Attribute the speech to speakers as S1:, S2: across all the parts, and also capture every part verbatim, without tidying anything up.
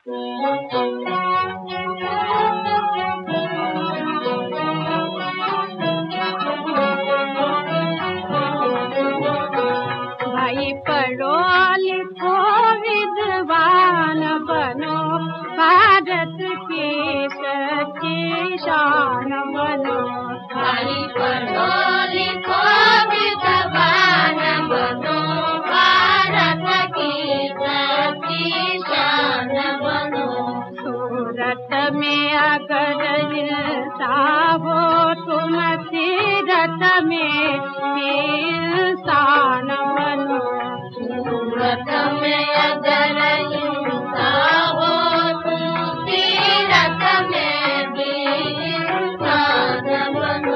S1: भाई पढ़ो लिखो विद्वान बनो, भारत की सच्ची शान बनो।
S2: भाई पढ़ो लिखो विद्वान बनो, भारत की सच्ची शान बनो।
S1: सूरत में अगर हिंसा हो तुम सीरत में इंसान बनो।
S2: सूरत में अगर हिंसा हो तुम सीरत में भी इंसान बनो।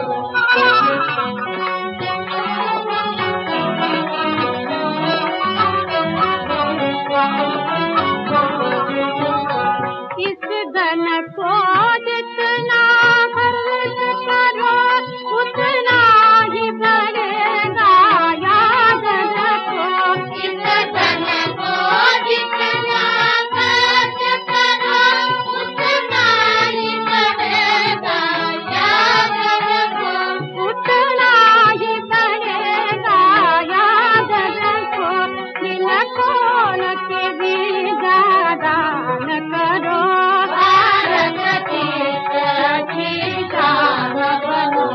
S1: इस धन को जितना खर्च करो उतना ही बढ़ेगा याद रखो।
S2: इस धन को जितना खर्च करो उतना ही बढ़ेगा याद रखो।
S1: उतना ही बढ़ेगा याद रखो। दिल खोल के भी दान करो,
S2: भारत की सच्ची शान बनो।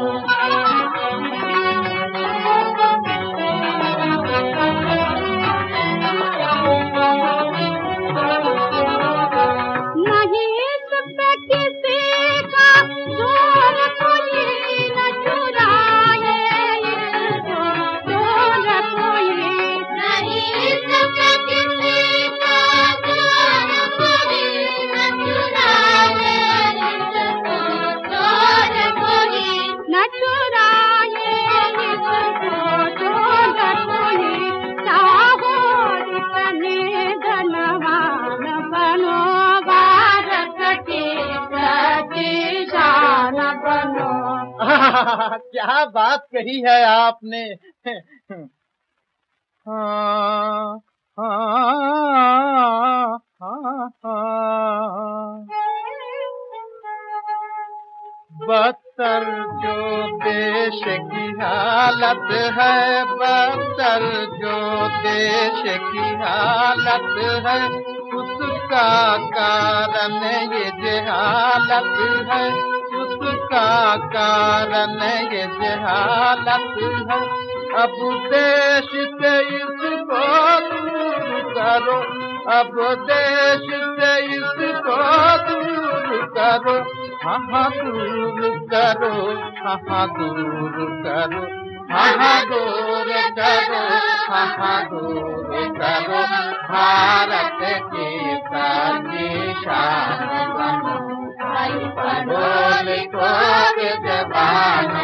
S1: नहीं इस पे किसी का जोर, कोई न चुराए इसको जोर कोई।
S2: नहीं इस पे किसी का जोर, कोई न चुराए इसको जोर कोई।
S1: न चुराए इसको जोर कोई। चाहो जितने धनवान बनो, भारत की सच्ची शान बनो।
S3: क्या बात कही है आपने। हाँ, हाँ, हाँ, हाँ। बदतर जो देश की हालत है, बदतर जो देश की हालत है, उसका कारण ये जहालत है, उसका कारण ये जहालत है। अब देश से इसको दूर करो, अब देश से इसको दूर करो, हाँ हाँ दूर करो, हाँ हाँ दूर करो, हाँ हाँ दूर करो, हाँ हाँ दूर करो। भारत की सच्ची शान बनो।
S2: भाई पढ़ो
S3: लिखो विद्वान